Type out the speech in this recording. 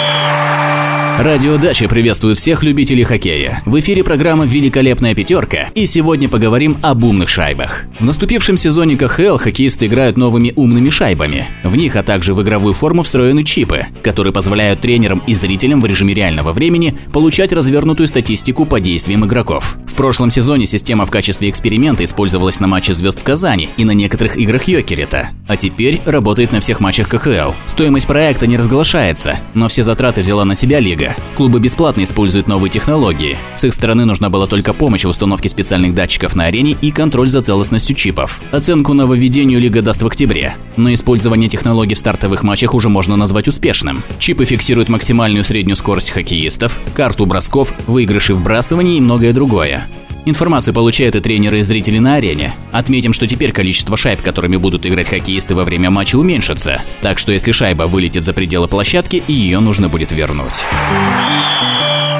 Радио Дача приветствует всех любителей хоккея. В эфире программа «Великолепная пятерка», и сегодня поговорим об умных шайбах. В наступившем сезоне КХЛ хоккеисты играют новыми умными шайбами. В них, а также в игровую форму встроены чипы, которые позволяют тренерам и зрителям в режиме реального времени получать развернутую статистику по действиям игроков. В прошлом сезоне система в качестве эксперимента использовалась на матче звезд в Казани и на некоторых играх Йокерита, а теперь работает на всех матчах КХЛ. Стоимость проекта не разглашается, но все затраты взяла на себя лига. Клубы бесплатно используют новые технологии. С их стороны нужна была только помощь в установке специальных датчиков на арене и контроль за целостностью чипов. Оценку нововведению лига даст в октябре, но использование технологий в стартовых матчах уже можно назвать успешным. Чипы фиксируют максимальную среднюю скорость хоккеистов, карту бросков, выигрыши вбрасываний и многое другое. Информацию получают и тренеры, и зрители на арене. Отметим, что теперь количество шайб, которыми будут играть хоккеисты во время матча, уменьшится. Так что если шайба вылетит за пределы площадки, ее нужно будет вернуть.